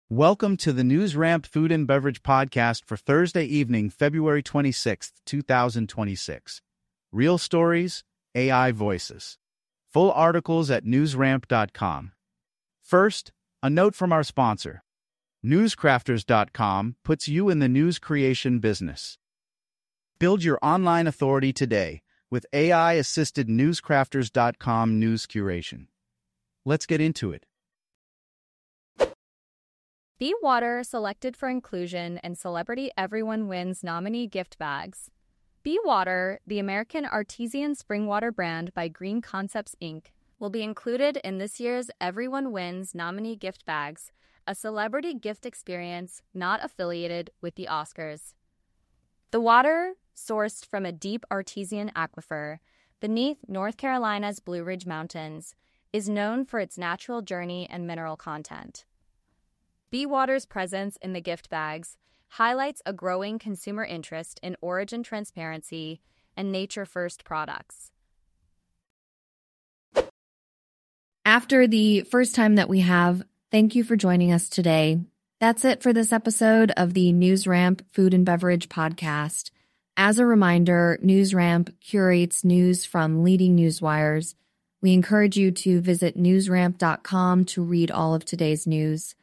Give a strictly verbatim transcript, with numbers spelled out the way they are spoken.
Welcome to the NewsRamp Food and Beverage Podcast for Thursday evening, February twenty-sixth, two thousand twenty-six. Real stories, A I voices. Full articles at newsramp dot com. First, a note from our sponsor. newscrafters dot com puts you in the news creation business. Build your online authority today with A I-assisted newscrafters dot com news curation. Let's get into it. Be Water selected for inclusion in Celebrity Everyone Wins nominee gift bags. Be Water, the American artesian spring water brand by Green Concepts Incorporated, will be included in this year's Everyone Wins nominee gift bags, a celebrity gift experience not affiliated with the Oscars. The water, sourced from a deep artesian aquifer beneath North Carolina's Blue Ridge Mountains, is known for its natural journey and mineral content. Be Water's presence in the gift bags highlights a growing consumer interest in origin transparency and nature-first products. After the first time that we have, thank you for joining us today. That's it for this episode of the NewsRamp Food and Beverage Podcast. As a reminder, NewsRamp curates news from leading news wires. We encourage you to visit newsramp dot com to read all of today's news.